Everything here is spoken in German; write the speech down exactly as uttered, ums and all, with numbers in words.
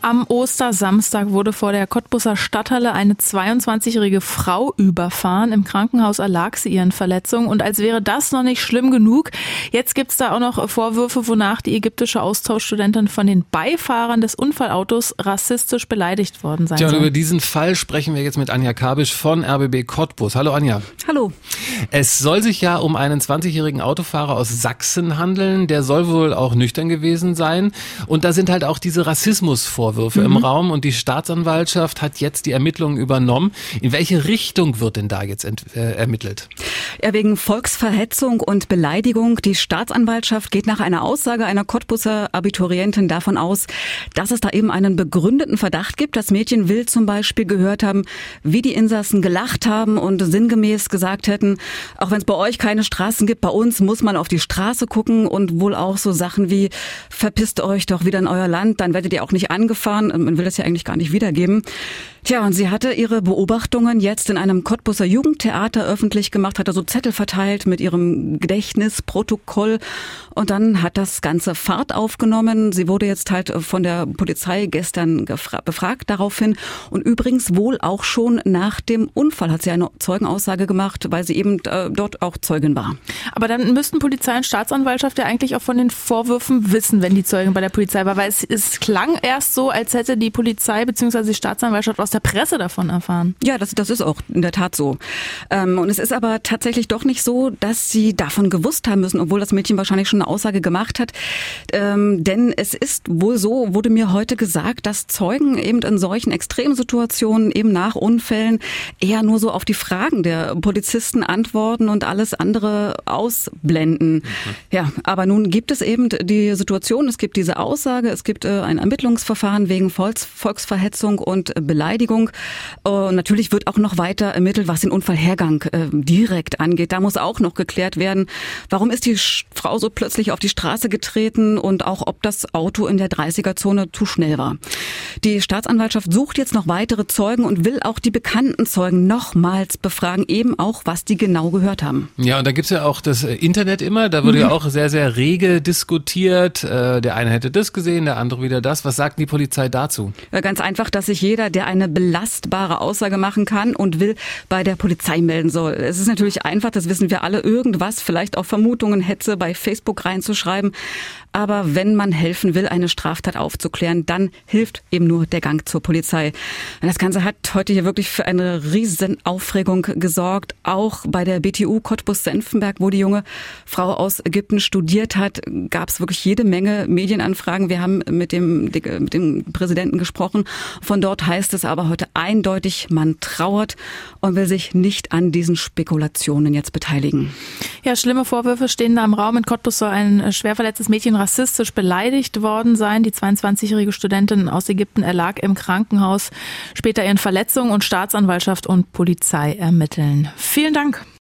Am Ostersamstag wurde vor der Cottbuser Stadthalle eine zweiundzwanzigjährige Frau überfahren. Im Krankenhaus erlag sie ihren Verletzungen. Und als wäre das noch nicht schlimm genug, jetzt gibt's da auch noch Vorwürfe, wonach die ägyptische Austauschstudentin von den Beifahrern des Unfallautos rassistisch beleidigt worden sein Tja, und soll. über diesen Fall sprechen wir jetzt mit Anja Kabisch von R B B Cottbus. Hallo Anja. Hallo. Es soll sich ja um einen zwanzigjährigen Autofahrer aus Sachsen handeln. Der soll wohl auch nüchtern gewesen sein. Und da sind halt auch diese Rassismusvorwürfe mhm. im Raum. Und die Staatsanwaltschaft hat jetzt die Ermittlungen übernommen. In welche Richtung wird denn da jetzt ent- äh, ermittelt? Ja, wegen Volksverhetzung und Beleidigung. Die Staatsanwaltschaft geht nach einer Aussage einer Cottbuser Abiturientin davon aus, dass es da eben einen begründeten Verdacht gibt. Das Mädchen will zum Beispiel gehört haben, wie die Insassen gelacht haben und sinngemäß gesagt hätten, auch wenn es bei euch keine Straßen gibt, bei uns muss man auf die Straße gucken, und wohl auch so Sachen wie, verpisst euch doch wieder in euer Land, dann werdet ihr auch nicht angefahren. Man will das ja eigentlich gar nicht wiedergeben. Tja, und sie hatte ihre Beobachtungen jetzt in einem Cottbuser Jugendtheater öffentlich gemacht, hat da so Zettel verteilt mit ihrem Gedächtnisprotokoll, und dann hat das Ganze Fahrt aufgenommen. Sie wurde jetzt halt von der Polizei gestern gefra- befragt daraufhin, und übrigens wohl auch schon nach dem Unfall hat sie eine Zeugenaussage gemacht, weil sie eben äh, dort auch Zeugin war. Aber dann müssten Polizei und Staatsanwaltschaft ja eigentlich auch von den Vorwürfen wissen, wenn die Zeugin bei der Polizei war, weil es, es klang erst so, als hätte die Polizei bzw. die Staatsanwaltschaft aus der Presse davon erfahren. Ja, das, das ist auch in der Tat so. Ähm, und es ist aber tatsächlich doch nicht so, dass sie davon gewusst haben müssen, obwohl das Mädchen wahrscheinlich schon eine Aussage gemacht hat. Ähm, denn es ist wohl so, wurde mir heute gesagt, dass Zeugen eben in solchen Extremsituationen, eben nach Unfällen, eher nur so auf die Fragen der Polizisten antworten und alles andere ausblenden. Mhm. Ja, aber nun gibt es eben die Situation, es gibt diese Aussage, es gibt äh, ein Ermittlungsverfahren wegen Volks- Volksverhetzung und Beleidigung. Und natürlich wird auch noch weiter ermittelt, was den Unfallhergang äh, direkt angeht. Da muss auch noch geklärt werden, warum ist die Sch- Frau so plötzlich auf die Straße getreten und auch, ob das Auto in der dreißiger-Zone zu schnell war. Die Staatsanwaltschaft sucht jetzt noch weitere Zeugen und will auch die bekannten Zeugen nochmals befragen, eben auch, was die genau gehört haben. Ja, und da gibt's ja auch das Internet immer, da wurde mhm. ja auch sehr, sehr rege diskutiert. Der eine hätte das gesehen, der andere wieder das. Was sagt die Polizei dazu? Ganz einfach, dass sich jeder, der eine belastbare Aussage machen kann und will, bei der Polizei melden soll. Es ist natürlich einfach, das wissen wir alle, irgendwas, vielleicht auch Vermutungen, Hetze bei Facebook reinzuschreiben. Aber wenn man helfen will, eine Straftat aufzuklären, dann hilft eben nur der Gang zur Polizei. Und das Ganze hat heute hier wirklich für eine riesen Aufregung gesorgt. Auch bei der B T U Cottbus-Senftenberg, wo die junge Frau aus Ägypten studiert hat, gab es wirklich jede Menge Medienanfragen. Wir haben mit dem, mit dem Präsidenten gesprochen. Von dort heißt es aber heute eindeutig, man trauert und will sich nicht an diesen Spekulationen jetzt beteiligen. Ja, schlimme Vorwürfe stehen da im Raum. In Cottbus soll ein schwer verletztes Mädchen rassistisch beleidigt worden sein. Die zweiundzwanzigjährige Studentin aus Ägypten erlag im Krankenhaus. Später ihren Verletzungen, und Staatsanwaltschaft und Polizei ermitteln. Vielen Dank.